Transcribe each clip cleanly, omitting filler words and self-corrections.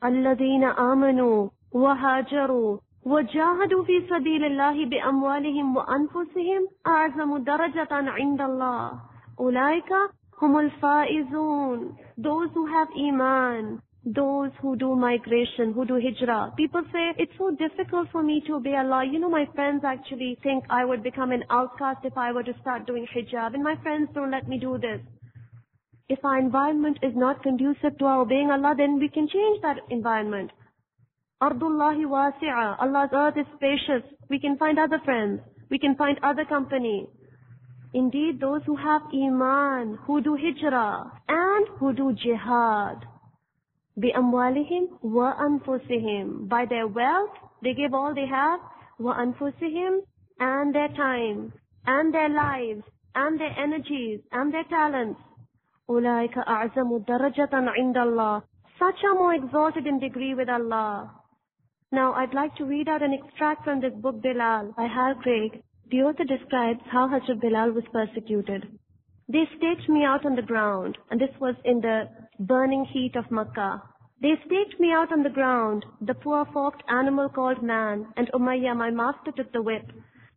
الذين آمنوا وهاجروا وجاهدوا في سبيل الله بأموالهم وأنفسهم أعظم درجة عند الله أولئك هم الفائزون. Those who have iman, those who do migration, who do hijrah. People say, it's so difficult for me to obey Allah. You know, my friends actually think I would become an outcast if I were to start doing hijab, and my friends don't let me do this. If our environment is not conducive to our obeying Allah, then we can change that environment. Ardullahi wasi'a. Allah's earth is spacious. We can find other friends. We can find other company. Indeed, those who have iman, who do hijrah, and who do jihad, بِأَمْوَالِهِمْ وَأَنفُسِهِمْ, by their wealth, they give all they have, وَأَنفُسِهِمْ, and their time, and their lives, and their energies, and their talents. أُولَٰئِكَ أَعْزَمُ دَرَجَةً عِنْدَ اللَّهِ. Such are more exalted in degree with Allah. Now, I'd like to read out an extract from this book, Bilal, by Hal Craig. The author describes how Hazrat Bilal was persecuted. They staked me out on the ground, and this was in the burning heat of Makkah. They staked me out on the ground, the poor forked animal called man, and Umayyah, my master, took the whip.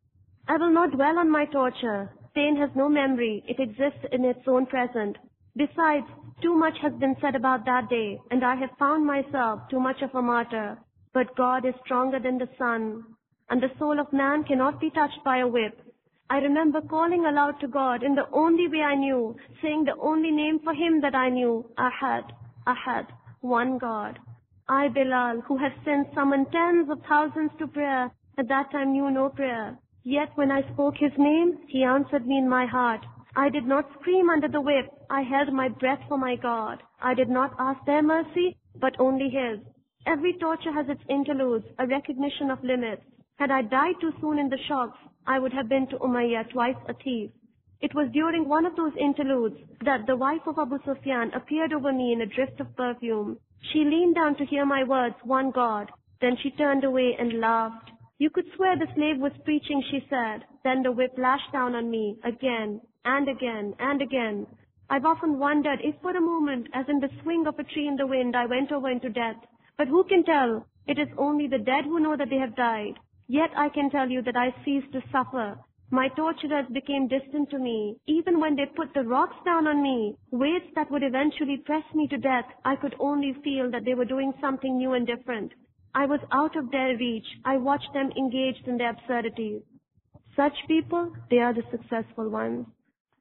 I will not dwell on my torture. Pain has no memory. It exists in its own present. Besides, too much has been said about that day, and I have found myself too much of a martyr. But God is stronger than the sun, and the soul of man cannot be touched by a whip. I remember calling aloud to God in the only way I knew, saying the only name for Him that I knew, Ahad, Ahad, one God. I, Bilal, who have since summoned tens of thousands to prayer, at that time knew no prayer. Yet when I spoke His name, He answered me in my heart. I did not scream under the whip. I held my breath for my God. I did not ask their mercy, but only His. Every torture has its interludes, a recognition of limits. Had I died too soon in the shocks, I would have been to Umayyah twice a thief. It was during one of those interludes that the wife of Abu Sufyan appeared over me in a drift of perfume. She leaned down to hear my words, one God. Then she turned away and laughed. You could swear the slave was preaching, she said. Then the whip lashed down on me, again, and again, and again. I've often wondered if for a moment, as in the swing of a tree in the wind, I went over into death. But who can tell? It is only the dead who know that they have died. Yet I can tell you that I ceased to suffer. My torturers became distant to me. Even when they put the rocks down on me, weights that would eventually press me to death, I could only feel that they were doing something new and different. I was out of their reach. I watched them engaged in their absurdities. Such people, they are the successful ones.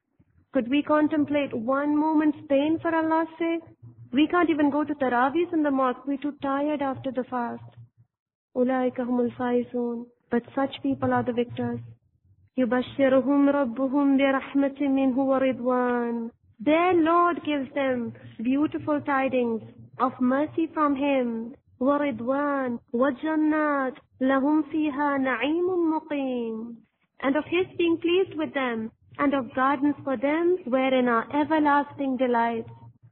Could we contemplate one moment's pain for Allah's sake? We can't even go to Taraweehs in the mosque. We're too tired after the fast. أُولَٰئِكَ هُمُ الْفَائِزُونَ. But such people are the victors. يُبَشِّرُهُمْ رَبُّهُمْ بِرَحْمَةٍ مِّنْهُ وَرِضْوَانٍ. Their Lord gives them beautiful tidings of mercy from Him. وَرِضْوَانٍ وَجَنَّاتٍ لَهُمْ فِيهَا نَعِيمٌ مُقِيمٌ. And of His being pleased with them, and of gardens for them wherein are everlasting delights.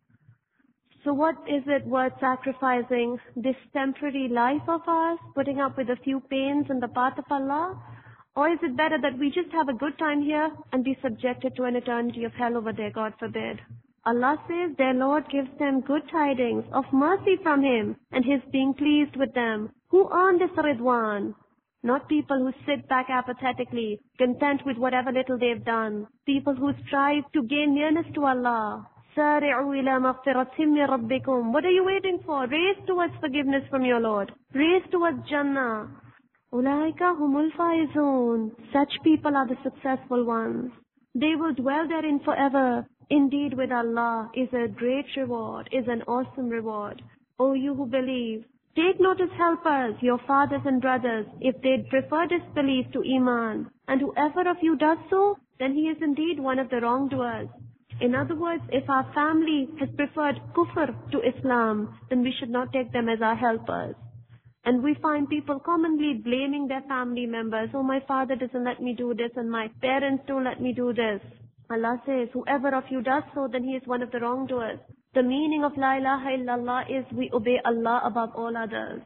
So what is it worth sacrificing? This temporary life of ours, putting up with a few pains in the path of Allah? Or is it better that we just have a good time here and be subjected to an eternity of hell over there, God forbid? Allah says their Lord gives them good tidings of mercy from Him and His being pleased with them. Who earn this Ridwan? Not people who sit back apathetically, content with whatever little they've done. People who strive to gain nearness to Allah. سَارِعُوا إِلَى مَغْفِرَةٍ مِّن رَبِّكُمْ. What are you waiting for? Race towards forgiveness from your Lord. Race towards Jannah. أُولَٰئِكَ هُمُ الْفَائِزُونَ. Such people are the successful ones. They will dwell therein forever. Indeed, with Allah is a great reward, is an awesome reward. O you who believe, take notice, helpers, your fathers and brothers, if they prefer disbelief to Iman. And whoever of you does so, then he is indeed one of the wrongdoers. In other words, if our family has preferred kufr to Islam, then we should not take them as our helpers. And we find people commonly blaming their family members. Oh, my father doesn't let me do this, and my parents don't let me do this. Allah says, whoever of you does so, then he is one of the wrongdoers. The meaning of La ilaha illallah is we obey Allah above all others.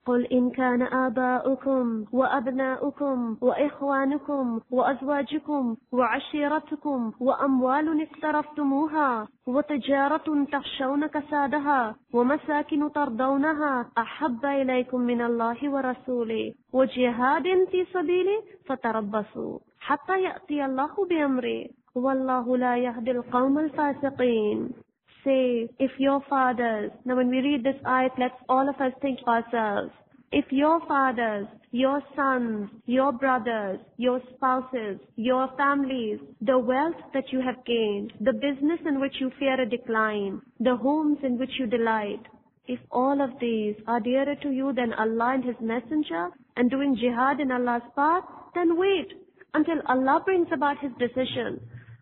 قل إن كان آباؤكم وأبناؤكم وإخوانكم وأزواجكم وعشيرتكم وأموال اقترفتموها وتجارة تخشون كسادها ومساكن ترضونها أحب إليكم من الله ورسوله وجهاد في سبيله فتربصوا حتى يأتي الله بأمره والله لا يهدي القوم الفاسقين. Say, if your fathers, now when we read this ayat, let's all of us think of ourselves. If your fathers, your sons, your brothers, your spouses, your families, the wealth that you have gained, the business in which you fear a decline, the homes in which you delight, if all of these are dearer to you than Allah and His Messenger and doing jihad in Allah's path, then wait until Allah brings about His decision.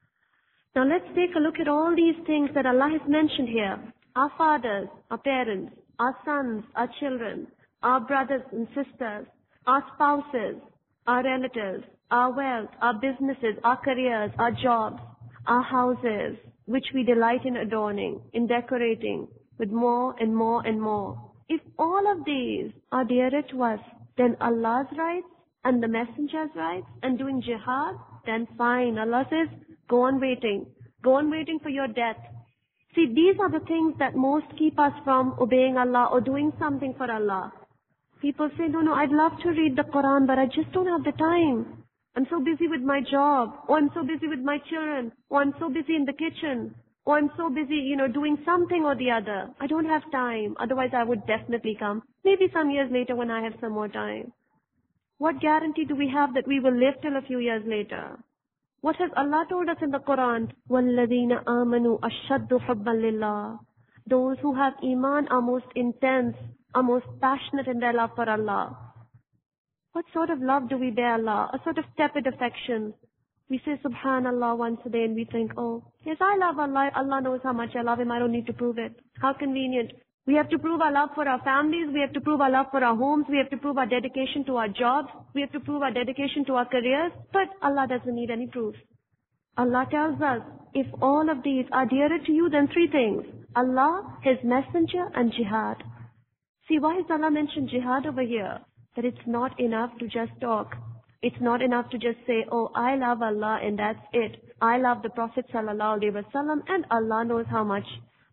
Now let's take a look at all these things that Allah has mentioned here. Our fathers, our parents, our sons, our children, our brothers and sisters, our spouses, our relatives, our wealth, our businesses, our careers, our jobs, our houses, which we delight in adorning, in decorating with more and more and more. If all of these are dearer to us than Allah's rights and the Messenger's rights and doing jihad, then fine. Allah says, go on waiting. Go on waiting for your death. See, these are the things that most keep us from obeying Allah or doing something for Allah. People say, no, I'd love to read the Quran, but I just don't have the time. I'm so busy with my job, or I'm so busy with my children, or I'm so busy in the kitchen, or I'm so busy, doing something or the other. I don't have time. Otherwise, I would definitely come. Maybe some years later when I have some more time. What guarantee do we have that we will live till a few years later? What has Allah told us in the Quran? وَالَّذِينَ آمَنُوا أَشَّدُّ حُبًّا لِلَّهِ. Those who have Iman are most intense, are most passionate in their love for Allah. What sort of love do we bear Allah? A sort of tepid affection. We say Subhanallah once a day and we think, oh, yes, I love Allah. Allah knows how much I love Him. I don't need to prove it. How convenient. We have to prove our love for our families. We have to prove our love for our homes. We have to prove our dedication to our jobs. We have to prove our dedication to our careers. But Allah doesn't need any proof. Allah tells us, if all of these are dearer to you than three things, Allah, His Messenger, and jihad. See, why has Allah mentioned jihad over here? That it's not enough to just talk. It's not enough to just say, oh, I love Allah and that's it. I love the Prophet sallallahu alaihi wasallam and Allah knows how much.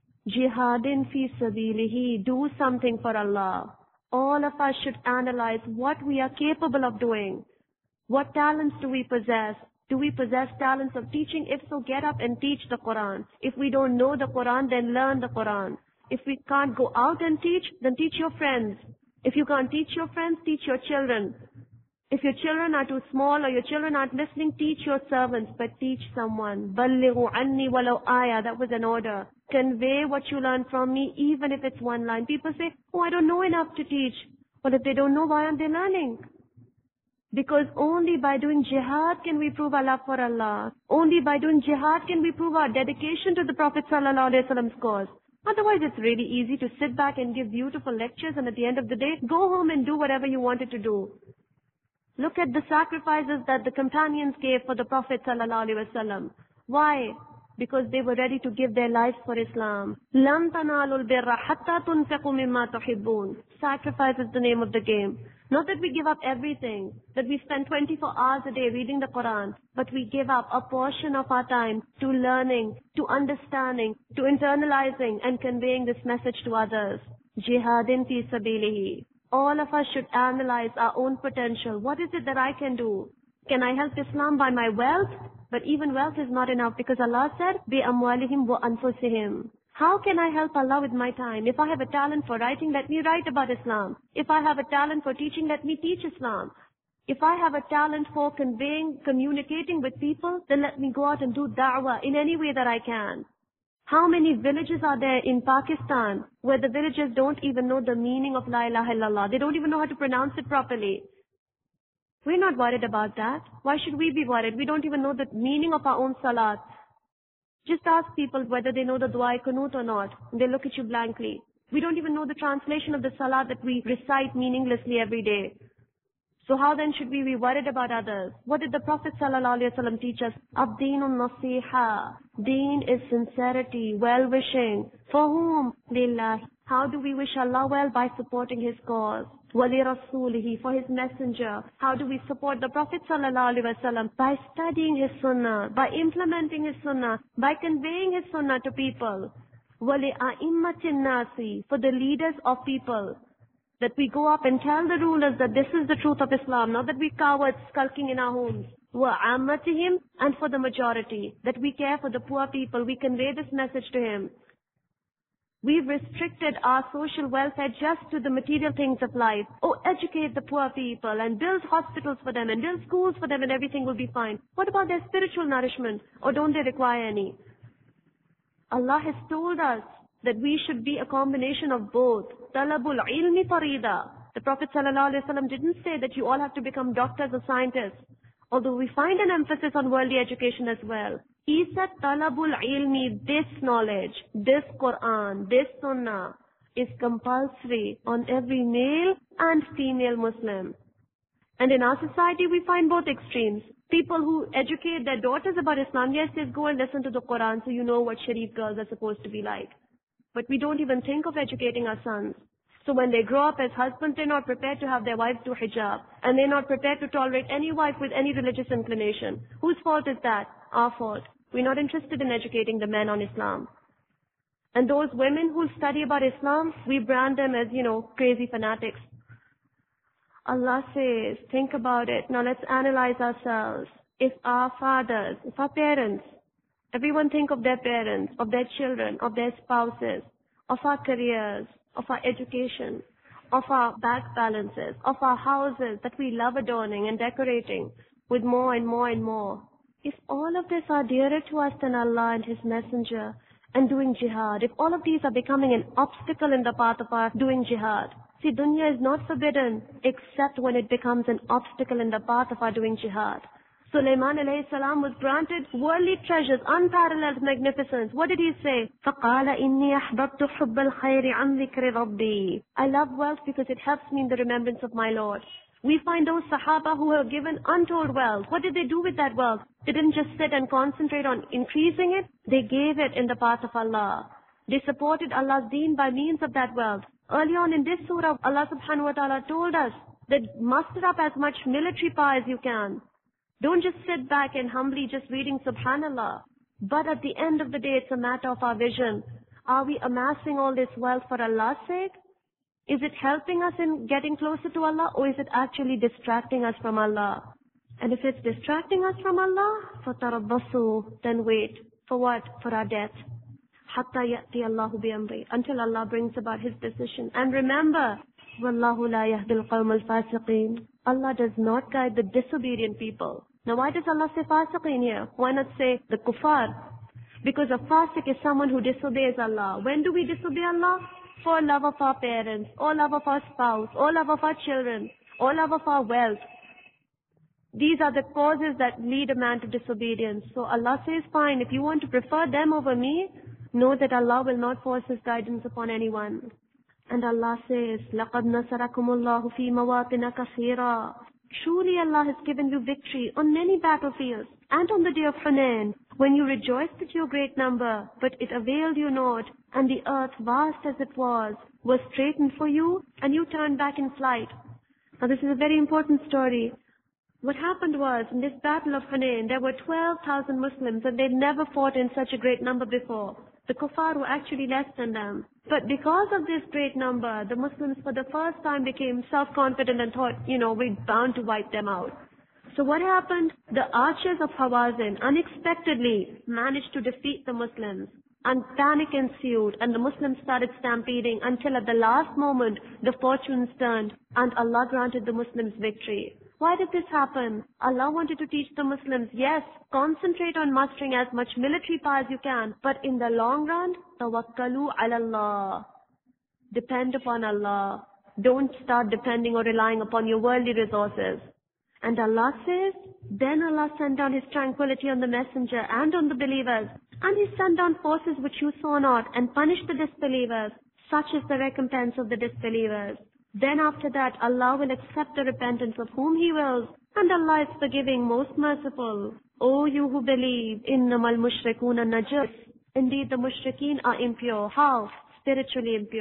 Jihadin fi sabilihi, do something for Allah. All of us should analyze what we are capable of doing. What talents do we possess? Do we possess talents of teaching? If so, get up and teach the Quran. If we don't know the Quran, then learn the Quran. If we can't go out and teach, then teach your friends. If you can't teach your friends, teach your children. If your children are too small or your children aren't listening, teach your servants, but teach someone. بَلِّغُوا عَنِّي وَلَوْ آيَةً. That was an order. Convey what you learn from me, even if it's one line. People say, oh, I don't know enough to teach. But if they don't know, why aren't they learning? Because only by doing jihad can we prove our love for Allah. Only by doing jihad can we prove our dedication to the Prophet sallallahu alaihi wasallam's cause. Otherwise, it's really easy to sit back and give beautiful lectures and at the end of the day, go home and do whatever you wanted to do. Look at the sacrifices that the companions gave for the Prophet sallallahu alaihi wasallam. Why? Because they were ready to give their lives for Islam. لَن تَنَالُوا الْبِرَّ حَتَّى تُنْفِقُوا مِمَّا تُحِبُّونَ. Sacrifice is the name of the game. Not that we give up everything, that we spend 24 hours a day reading the Quran, but we give up a portion of our time to learning, to understanding, to internalizing and conveying this message to others. Jihadin fi sabilihi. All of us should analyze our own potential. What is it that I can do? Can I help Islam by my wealth? But even wealth is not enough because Allah said, بِأَمْوَالِهِمْ وَأَنفُسِهِمْ. How can I help Allah with my time? If I have a talent for writing, let me write about Islam. If I have a talent for teaching, let me teach Islam. If I have a talent for conveying, communicating with people, then let me go out and do da'wah in any way that I can. How many villages are there in Pakistan where the villagers don't even know the meaning of La ilaha illallah? They don't even know how to pronounce it properly. We're not worried about that. Why should we be worried? We don't even know the meaning of our own salat. Just ask people whether they know the dua-i-qunut or not. They look at you blankly. We don't even know the translation of the salat that we recite meaninglessly every day. So how then should we be worried about others? What did the Prophet ﷺ teach us? Ad-deenun nasiha. Deen is sincerity, well-wishing. For whom? Lillah. How do we wish Allah well? By supporting His cause. وَلِرَسُولِهِ, for His messenger. How do we support the Prophet ﷺ? By studying his sunnah, by implementing his sunnah, by conveying his sunnah to people. وَلِأَئِمَّةِ النَّاسِ, for the leaders of people. That we go up and tell the rulers that this is the truth of Islam, not that we cowards skulking in our homes. وَعَامَّتِهِمْ, and for the majority, that we care for the poor people, we convey this message to him. We've restricted our social welfare just to the material things of life. Oh, educate the poor people and build hospitals for them and build schools for them and everything will be fine. What about their spiritual nourishment? Or don't they require any? Allah has told us that we should be a combination of both. Talabul ilmi farida. The Prophet ﷺ didn't say that you all have to become doctors or scientists. Although we find an emphasis on worldly education as well. He said, Talabul ilmi, this knowledge, this Quran, this Sunnah is compulsory on every male and female Muslim. And in our society, we find both extremes. People who educate their daughters about Islam, yes, they go and listen to the Quran so you know what Sharif girls are supposed to be like. But we don't even think of educating our sons. So when they grow up as husbands, they're not prepared to have their wives do hijab. And they're not prepared to tolerate any wife with any religious inclination. Whose fault is that? Our fault. We're not interested in educating the men on Islam. And those women who study about Islam, we brand them as, crazy fanatics. Allah says, think about it. Now let's analyze ourselves. If our fathers, if our parents, everyone think of their parents, of their children, of their spouses, of our careers, of our education, of our bank balances, of our houses that we love adorning and decorating with more and more and more. If all of this are dearer to us than Allah and His Messenger and doing jihad, if all of these are becoming an obstacle in the path of our doing jihad, see, dunya is not forbidden except when it becomes an obstacle in the path of our doing jihad. Sulaiman alayhi salam was granted worldly treasures, unparalleled magnificence. What did he say? فَقَالَ إِنِّي أَحْبَبْتُ حُبَّ الْخَيْرِ عَنْ ذِكْرِ رَبِّي. I love wealth because it helps me in the remembrance of my Lord. We find those Sahaba who have given untold wealth. What did they do with that wealth? They didn't just sit and concentrate on increasing it. They gave it in the path of Allah. They supported Allah's deen by means of that wealth. Early on in this surah, Allah subhanahu wa ta'ala told us that muster up as much military power as you can. Don't just sit back and humbly just reading Subhanallah. But at the end of the day, it's a matter of our vision. Are we amassing all this wealth for Allah's sake? Is it helping us in getting closer to Allah, or is it actually distracting us from Allah? And if it's distracting us from Allah, فَتَرَبَّصُوا, then wait. For what? For our death. حَتَّى يَأْتِيَ اللَّهُ بِأَمْرِهِ, until Allah brings about His decision. And remember, وَاللَّهُ لَا يَهْدِي الْقَوْمَ الْفَاسِقِينَ. Allah does not guide the disobedient people. Now why does Allah say fasiqeen here? Why not say the kuffar? Because a fasiq is someone who disobeys Allah. When do we disobey Allah? For love of our parents, or love of our spouse, or love of our children, or love of our wealth. These are the causes that lead a man to disobedience. So Allah says, fine, if you want to prefer them over me, know that Allah will not force His guidance upon anyone. And Allah says, لَقَدْ نَصَرَكُمُ اللَّهُ فِي مَوَاطِنَ كَثِيرًا. Truly Allah has given you victory on many battlefields, and on the day of Hunain, when you rejoiced at your great number, but it availed you not, and the earth, vast as it was straightened for you, and you turned back in flight. Now this is a very important story. What happened was, in this battle of Hunain, there were 12,000 Muslims, and they'd never fought in such a great number before. The kuffar were actually less than them. But because of this great number, the Muslims for the first time became self-confident and thought, we're bound to wipe them out. So what happened? The archers of Hawazin unexpectedly managed to defeat the Muslims. And panic ensued, and the Muslims started stampeding until at the last moment, the fortunes turned, and Allah granted the Muslims victory. Why did this happen? Allah wanted to teach the Muslims, yes, concentrate on mustering as much military power as you can, but in the long run, tawakkalu ala Allah. Depend upon Allah. Don't start depending or relying upon your worldly resources. And Allah says, then Allah sent down His tranquility on the messenger and on the believers. And He sent down forces which you saw not, and punished the disbelievers. Such is the recompense of the disbelievers. Then after that, Allah will accept the repentance of whom He wills, and Allah is forgiving, most merciful. O you who believe, innamal mushrikuna najas. Indeed, the mushrikeen are impure. How? Spiritually impure.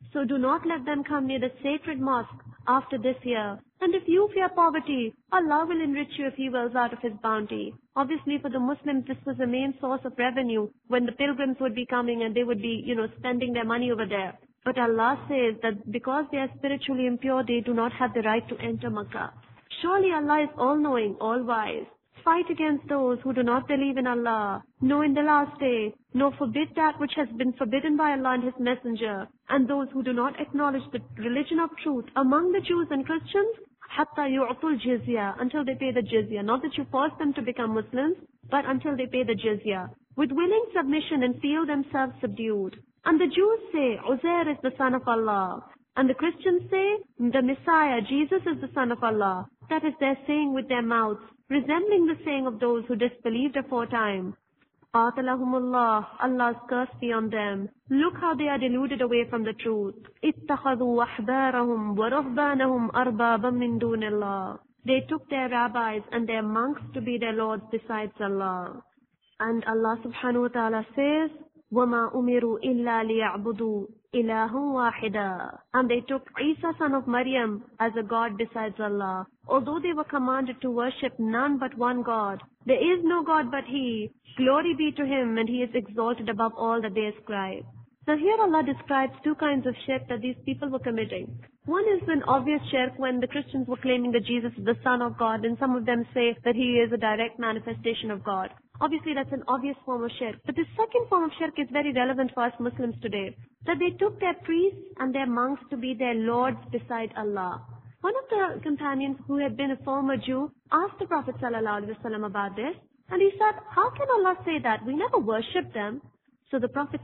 So do not let them come near the sacred mosque after this year. And if you fear poverty, Allah will enrich you if He wills out of His bounty. Obviously for the Muslims this was the main source of revenue when the pilgrims would be coming and they would be, spending their money over there. But Allah says that because they are spiritually impure, they do not have the right to enter Makkah. Surely Allah is all-knowing, all-wise. Fight against those who do not believe in Allah, nor in the last day, nor forbid that which has been forbidden by Allah and His Messenger, and those who do not acknowledge the religion of truth among the Jews and Christians, hatta yu'tul jizya, until they pay the jizya. Not that you force them to become Muslims, but until they pay the jizya, with willing submission and feel themselves subdued. And the Jews say, Uzair is the son of Allah. And the Christians say, the Messiah, Jesus is the son of Allah. That is their saying with their mouths, resembling the saying of those who disbelieved aforetime. Qatalahumullah, Allah's curse be on them. Look how they are deluded away from the truth. Ittakhadhu ahbarahum wa ruhbanahum arbabam min dunillah. They took their rabbis and their monks to be their lords besides Allah. And Allah subhanahu wa ta'ala says, وَمَا أُمِرُوا إِلَّا لِيَعْبُدُوا إِلَهٌ وَاحِدًا. And they took Isa son of Maryam as a god besides Allah. Although they were commanded to worship none but one God. There is no God but He. Glory be to Him, and He is exalted above all that they ascribe. Now here Allah describes two kinds of shirk that these people were committing. One is an obvious shirk when the Christians were claiming that Jesus is the Son of God, and some of them say that He is a direct manifestation of God. Obviously that's an obvious form of shirk. But the second form of shirk is very relevant for us Muslims today. That they took their priests and their monks to be their lords beside Allah. One of the companions who had been a former Jew asked the Prophet ﷺ about this. And he said, how can Allah say that? We never worship them. So the Prophet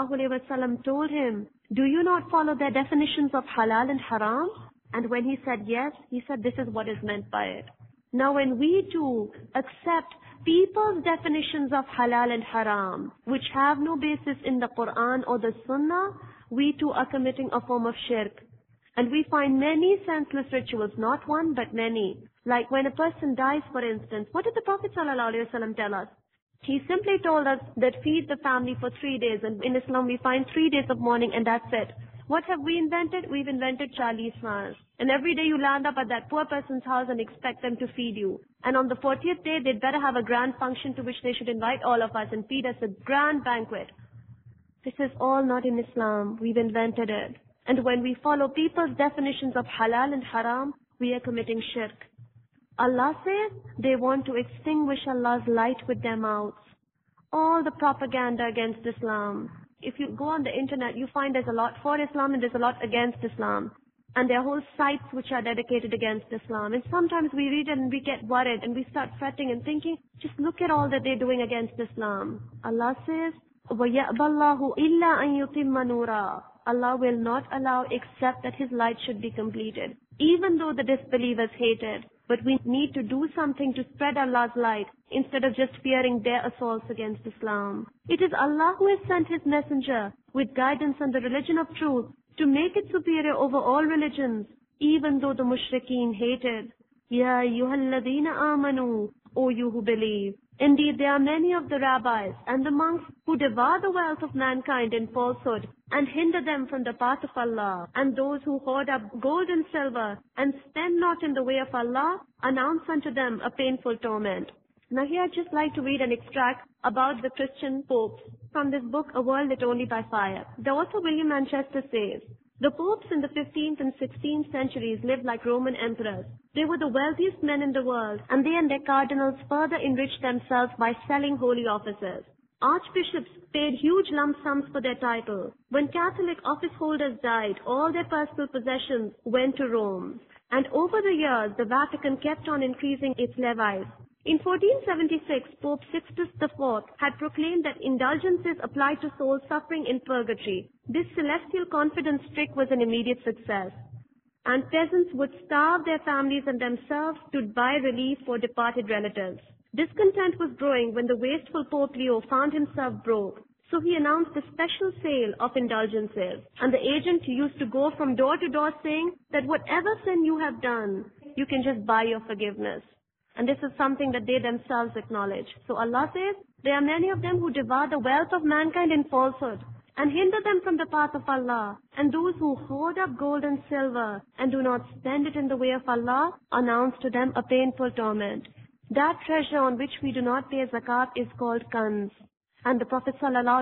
ﷺ told him, do you not follow their definitions of halal and haram? And when he said yes, he said this is what is meant by it. Now when we too accept people's definitions of halal and haram, which have no basis in the Quran or the Sunnah, we too are committing a form of shirk. And we find many senseless rituals, not one but many. Like when a person dies, for instance, what did the Prophet ﷺ tell us? He simply told us that feed the family for 3 days. And in Islam we find 3 days of mourning and that's it. What have we invented? We've invented Charlie's France. And every day you land up at that poor person's house and expect them to feed you. And on the 40th day, they'd better have a grand function to which they should invite all of us and feed us a grand banquet. This is all not in Islam. We've invented it. And when we follow people's definitions of halal and haram, we are committing shirk. Allah says they want to extinguish Allah's light with their mouths. All the propaganda against Islam. If you go on the internet, you find there's a lot for Islam and there's a lot against Islam. And there are whole sites which are dedicated against Islam. And sometimes we read it and we get worried and we start fretting and thinking, just look at all that they're doing against Islam. Allah says, وَيَأْبَى اللَّهُ إِلَّا أَن يُتِمَّ نُورًا. Allah will not allow except that His light should be completed. Even though the disbelievers hate it. But we need to do something to spread Allah's light instead of just fearing their assaults against Islam. It is Allah who has sent His messenger with guidance and the religion of truth to make it superior over all religions, even though the mushrikeen hate it. Ya ayyuhalladhina amanu, O you who believe. Indeed, there are many of the rabbis and the monks who devour the wealth of mankind in falsehood and hinder them from the path of Allah. And those who hoard up gold and silver and spend not in the way of Allah, announce unto them a painful torment. Now here I'd just like to read an extract about the Christian popes from this book, A World Lit Only by Fire. The author William Manchester says, the popes in the 15th and 16th centuries lived like Roman emperors. They were the wealthiest men in the world, and they and their cardinals further enriched themselves by selling holy offices. Archbishops paid huge lump sums for their title. When Catholic office holders died, all their personal possessions went to Rome. And over the years, the Vatican kept on increasing its levies. In 1476, Pope Sixtus IV had proclaimed that indulgences applied to souls suffering in purgatory. This celestial confidence trick was an immediate success. And peasants would starve their families and themselves to buy relief for departed relatives. Discontent was growing when the wasteful Pope Leo found himself broke. So he announced a special sale of indulgences. And the agent used to go from door to door saying that whatever sin you have done, you can just buy your forgiveness. And this is something that they themselves acknowledge. So Allah says, there are many of them who devour the wealth of mankind in falsehood and hinder them from the path of Allah. And those who hoard up gold and silver and do not spend it in the way of Allah, announce to them a painful torment. That treasure on which we do not pay zakat is called kanz. And the Prophet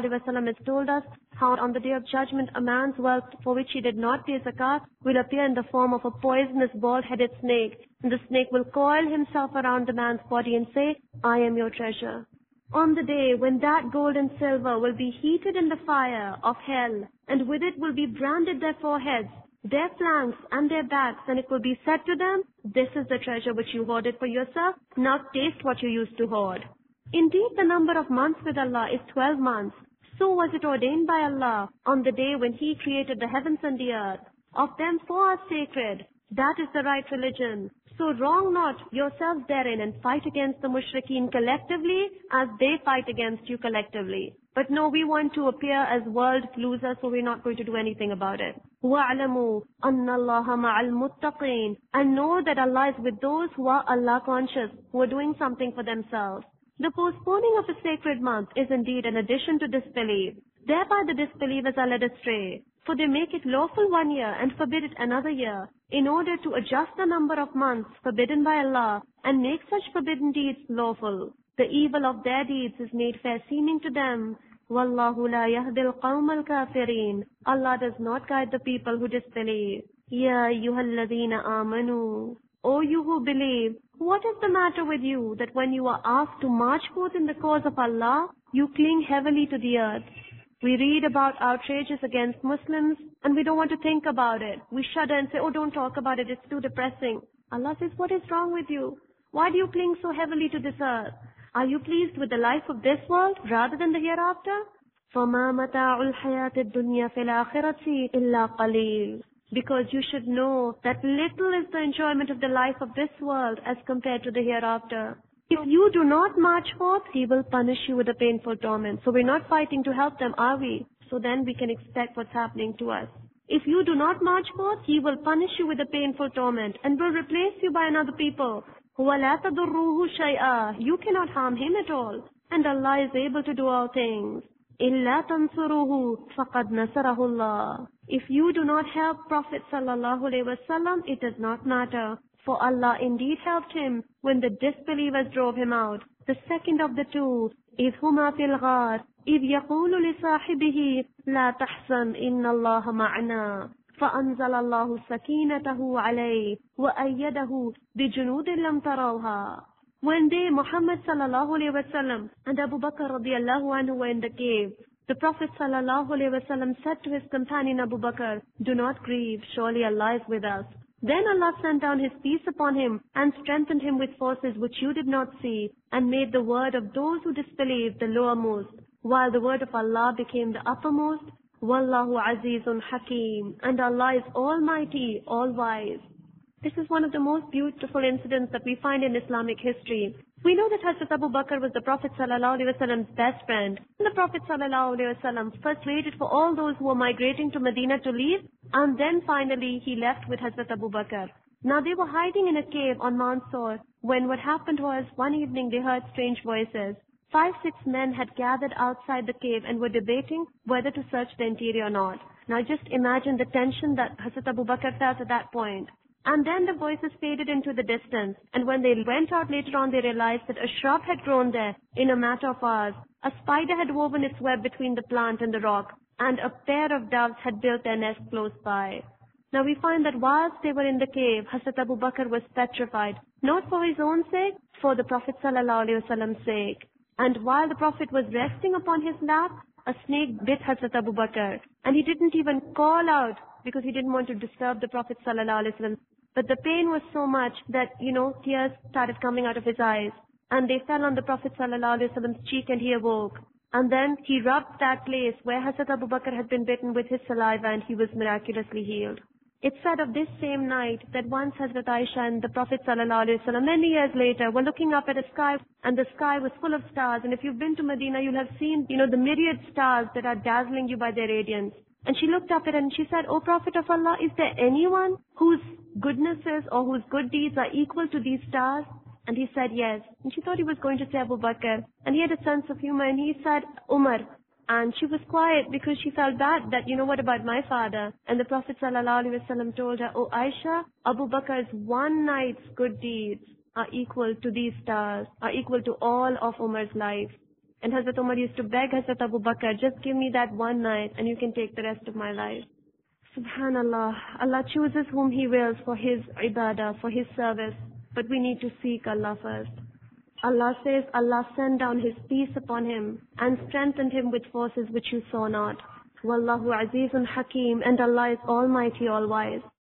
ﷺ has told us how on the day of judgment a man's wealth for which he did not pay zakat will appear in the form of a poisonous bald-headed snake. And the snake will coil himself around the man's body and say, I am your treasure. On the day when that gold and silver will be heated in the fire of hell, and with it will be branded their foreheads, their flanks and their backs, and it will be said to them, this is the treasure which you hoarded for yourself, now taste what you used to hoard. Indeed, the number of months with Allah is 12 months. So was it ordained by Allah on the day when He created the heavens and the earth. Of them 4 are sacred. That is the right religion. So wrong not yourselves therein and fight against the mushrikeen collectively as they fight against you collectively. But no, we want to appear as world losers, so we're not going to do anything about it. وَاعْلَمُوا أَنَّ اللَّهَ مَعَ الْمُتَّقِينَ. And know that Allah is with those who are Allah conscious, who are doing something for themselves. The postponing of a sacred month is indeed an addition to disbelief. Thereby the disbelievers are led astray, for they make it lawful 1 year and forbid it another year, in order to adjust the number of months forbidden by Allah and make such forbidden deeds lawful. The evil of their deeds is made fair seeming to them. Wallahu la yahdil qawm al-kafirin. Allah does not guide the people who disbelieve. Ya ayyuhalladhina amanu. O you who believe, what is the matter with you that when you are asked to march forth in the cause of Allah, you cling heavily to the earth? We read about outrages against Muslims and we don't want to think about it. We shudder and say, oh, don't talk about it, it's too depressing. Allah says, what is wrong with you? Why do you cling so heavily to this earth? Are you pleased with the life of this world rather than the hereafter? فَمَا مَتَاعُ الْحَيَاةِ الدُّنْيَا فِي الْآخِرَةِ إِلَّا قَلِيلٌ. Because you should know that little is the enjoyment of the life of this world as compared to the hereafter. If you do not march forth, He will punish you with a painful torment. So we're not fighting to help them, are we? So then we can expect what's happening to us. If you do not march forth, He will punish you with a painful torment and will replace you by another people. وَلَا تَضُرُّهُ شَيْئًا. You cannot harm him at all. And Allah is able to do all things. إِلَّا تَنْصُرُهُ فَقَدْ نَصَرَهُ اللَّهُ. If you do not help Prophet sallallahu alaihi wasallam, it does not matter. For Allah indeed helped him when the disbelievers drove him out. The second of the two, إِذْ هُمَا فِي الْغَارِ إِذْ يَقُولُ لِصَاحِبِهِ لَا تَحْزَنْ إِنَّ اللَّهَ مَعَنَا فَأَنزَلَ اللَّهُ سَكِينَتَهُ عَلَيْهِ وَأَيَّدَهُ بِجُنُودٍ لَمْ تَرَوْهَا. When they, Muhammad sallallahu alaihi wasallam and Abu Bakr radiallahu anhu were in the cave, the Prophet sallallahu alaihi wasallam said to his companion Abu Bakr, do not grieve, surely Allah is with us. Then Allah sent down His peace upon him and strengthened him with forces which you did not see, and made the word of those who disbelieved the lowermost, while the word of Allah became the uppermost. Wallahu Azizun Hakim. And Allah is Almighty, All-Wise. This is one of the most beautiful incidents that we find in Islamic history. We know that Hazrat Abu Bakr was the Prophet ﷺ's best friend. And the Prophet ﷺ first waited for all those who were migrating to Medina to leave, and then finally he left with Hazrat Abu Bakr. Now they were hiding in a cave on Mount Sur when what happened was one evening they heard strange voices. 5-6 men had gathered outside the cave and were debating whether to search the interior or not. Now just imagine the tension that Hazrat Abu Bakr felt at that point. And then the voices faded into the distance, and when they went out later on, they realized that a shrub had grown there in a matter of hours. A spider had woven its web between the plant and the rock, and a pair of doves had built their nest close by. Now we find that whilst they were in the cave, Hazrat Abu Bakr was petrified, not for his own sake, for the Prophet ﷺ's sake. And while the Prophet was resting upon his lap, a snake bit Hazrat Abu Bakr, and he didn't even call out because he didn't want to disturb the Prophet ﷺ. But the pain was so much that, tears started coming out of his eyes. And they fell on the Prophet ﷺ's cheek and he awoke. And then he rubbed that place where Hazrat Abu Bakr had been bitten with his saliva and he was miraculously healed. It's said of this same night that once Hazrat Aisha and the Prophet ﷺ many years later were looking up at a sky and the sky was full of stars. And if you've been to Medina, you'll have seen, the myriad stars that are dazzling you by their radiance. And she looked up at it and she said, O Prophet of Allah, is there anyone whose goodnesses or whose good deeds are equal to these stars? And he said yes. And she thought he was going to say Abu Bakr. And he had a sense of humor and he said, Umar. And she was quiet because she felt bad that, what about my father? And the Prophet ﷺ told her, "Oh Aisha, Abu Bakr's one night's good deeds are equal to these stars, are equal to all of Umar's life." And Hazrat Umar used to beg Hazrat Abu Bakr, "Just give me that one night and you can take the rest of my life." Subhanallah, Allah chooses whom He wills for His ibadah, for His service. But we need to seek Allah first. Allah says, Allah sent down His peace upon him and strengthened him with forces which you saw not. Wallahu Azizun Hakim, and Allah is Almighty, All-Wise.